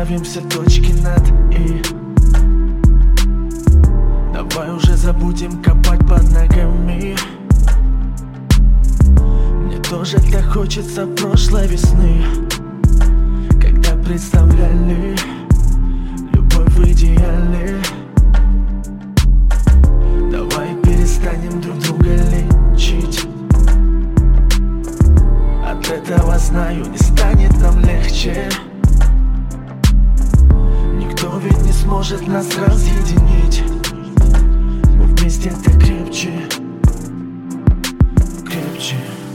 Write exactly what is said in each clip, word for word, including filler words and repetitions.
расставим все точки над «и». Давай уже забудем копать под ногами. Мне тоже так хочется прошлой весны, когда представляли любовь в идеале. Давай перестанем друг друга лечить. От этого, знаю, не станет нам легче. Никто ведь не сможет нас разъединить. Мы вместе так крепче, крепче.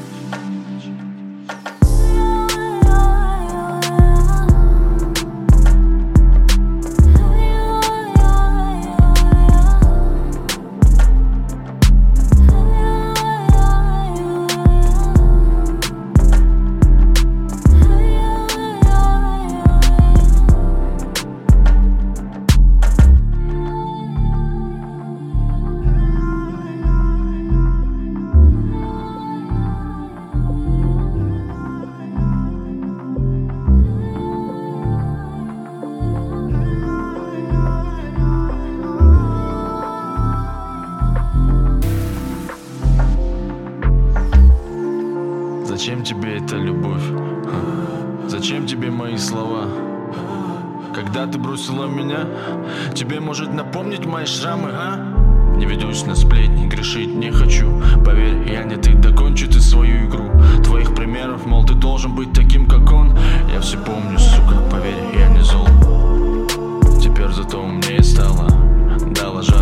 Зачем тебе эта любовь? Зачем тебе мои слова? Когда ты бросила меня, тебе может напомнить мои шрамы, а? Не ведусь на сплетни, грешить не хочу. Поверь, я не ты, докончи ты свою игру. Твоих примеров, мол, ты должен быть таким, как он. Я все помню, сука, поверь, я не зол. Теперь зато умнее стало, дала жару.